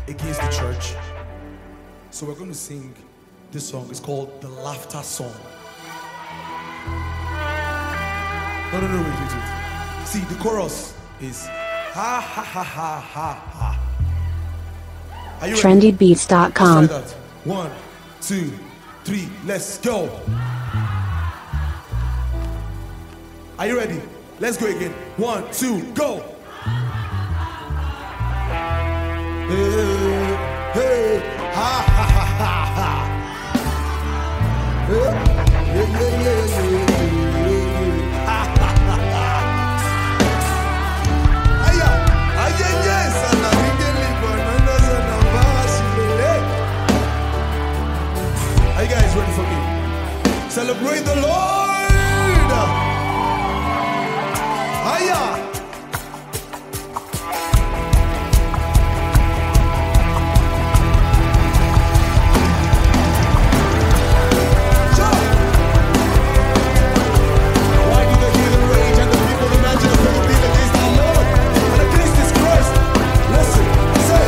against the church. So we're going to sing this song. It's called the Laughter Song. No, wait. See, the chorus is ha ha ha ha ha ha. Are you ready? Trendybeats.com. Let's try that. 1, 2, 3, let's go. Are you ready? Let's go again. 1, 2, go. Hey, hey, ha ha ha ha ha. Yeah, yeah, yeah, yeah. Ha ha ha ha. Aya, aya, yes, and I are you guys ready for me? Celebrate the Lord! Hiya! Why do the heathen rage and the people imagine a people being against our Lord and against His Christ? Listen, say,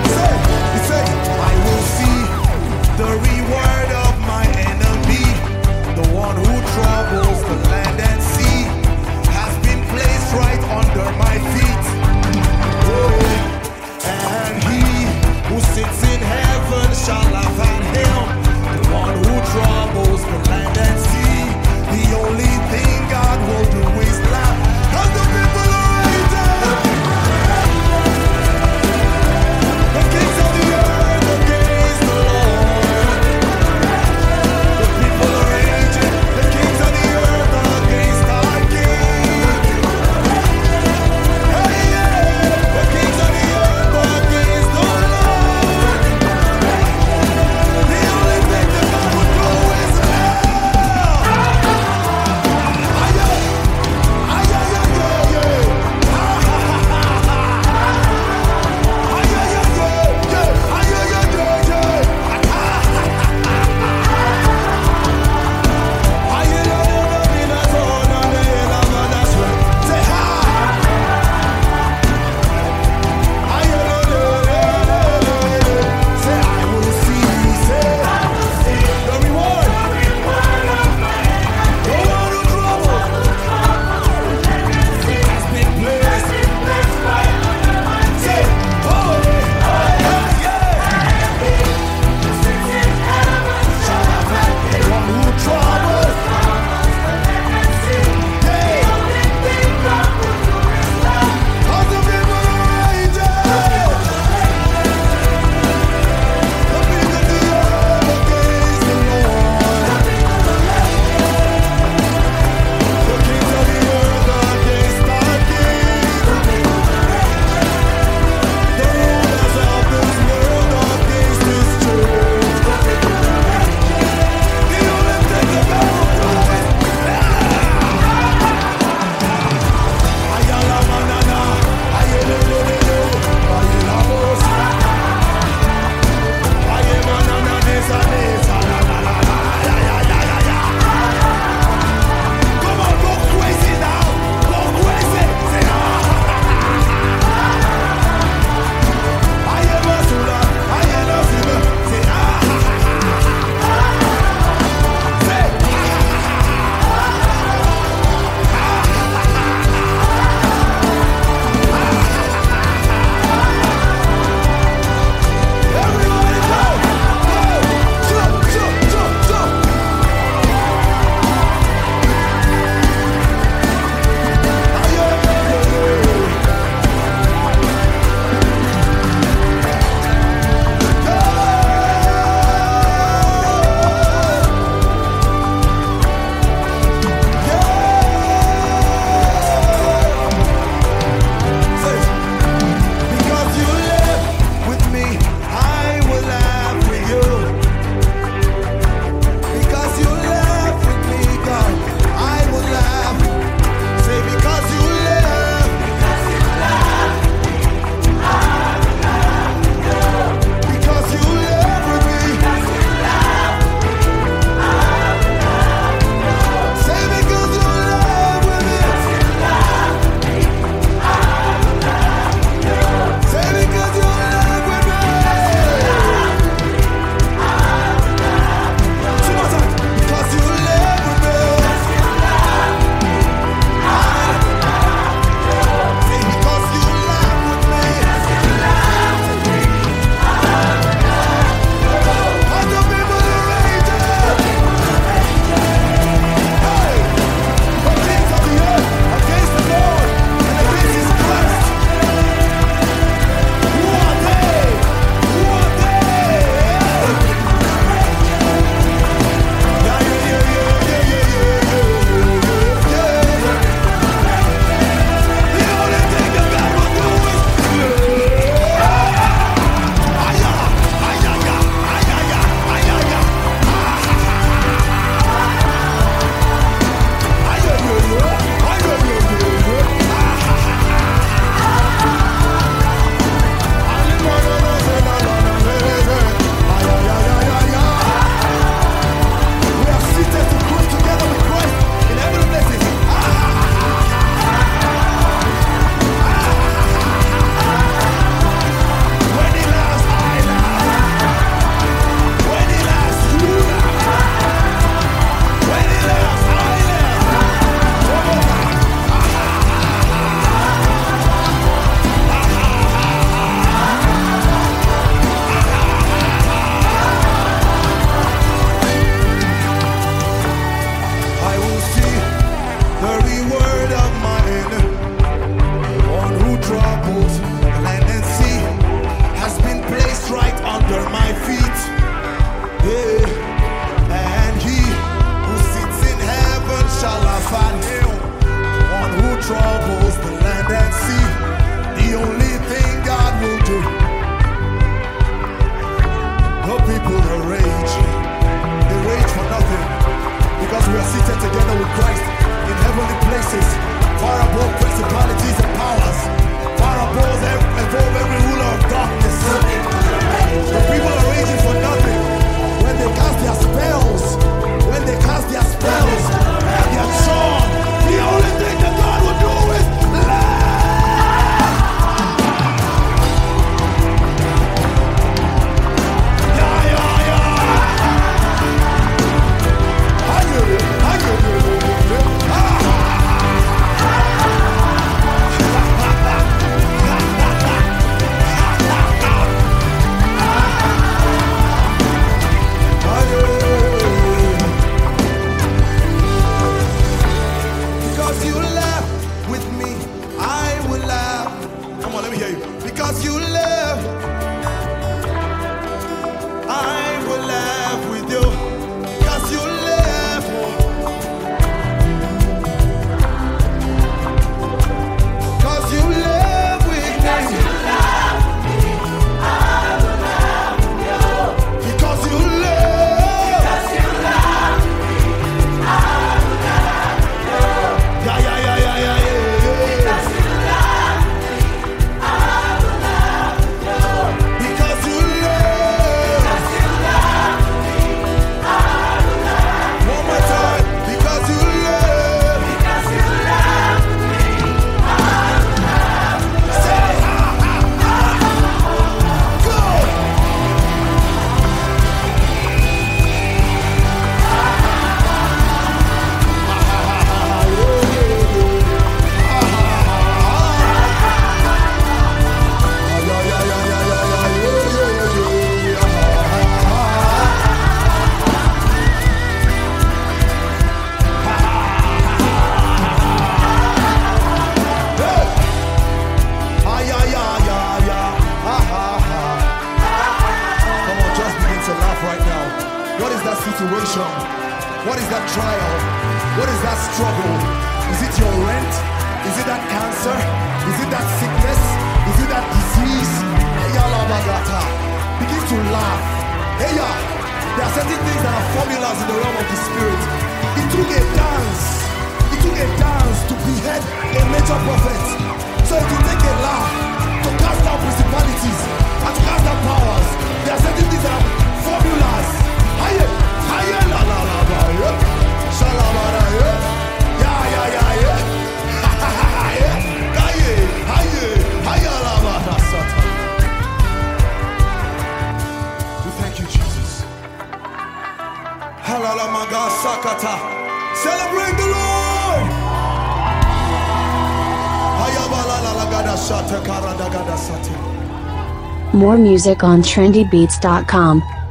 I will see the reward of my enemy, the one who troubles the land and sea, has been placed right under my feet. Oh, and he who sits in heaven shall laugh at him, the one who troubles the land and sea. The only thing God will do is laugh, 'cause the people are hated. The kings of the earth against the Lord. The people are raging, the kings of the earth against our King. Hey, yeah, the kings of the earth against the Lord. The only thing that God would do is What is that situation? What is that trial? What is that struggle? Is it your rent? Is it that cancer? Is it that sickness? Is it that disease? Begin to laugh. There are certain things that are formulas in the realm of the spirit. It took a dance. It took a dance to behead a major prophet. So it will take a laugh to cast out principalities and to cast out powers. There are certain things that are formulas. Higher, higher, la la la la, yeah. Shalabara, yeah. Yeah, yeah, yeah, yeah. Ha ha ha ha, yeah. Higher, higher, higher, la la la, Satan. We thank you, Jesus. Halala maga sakata. Celebrate the Lord. Hayabala la la gada shata karada gada sati. More music on trendybeats.com.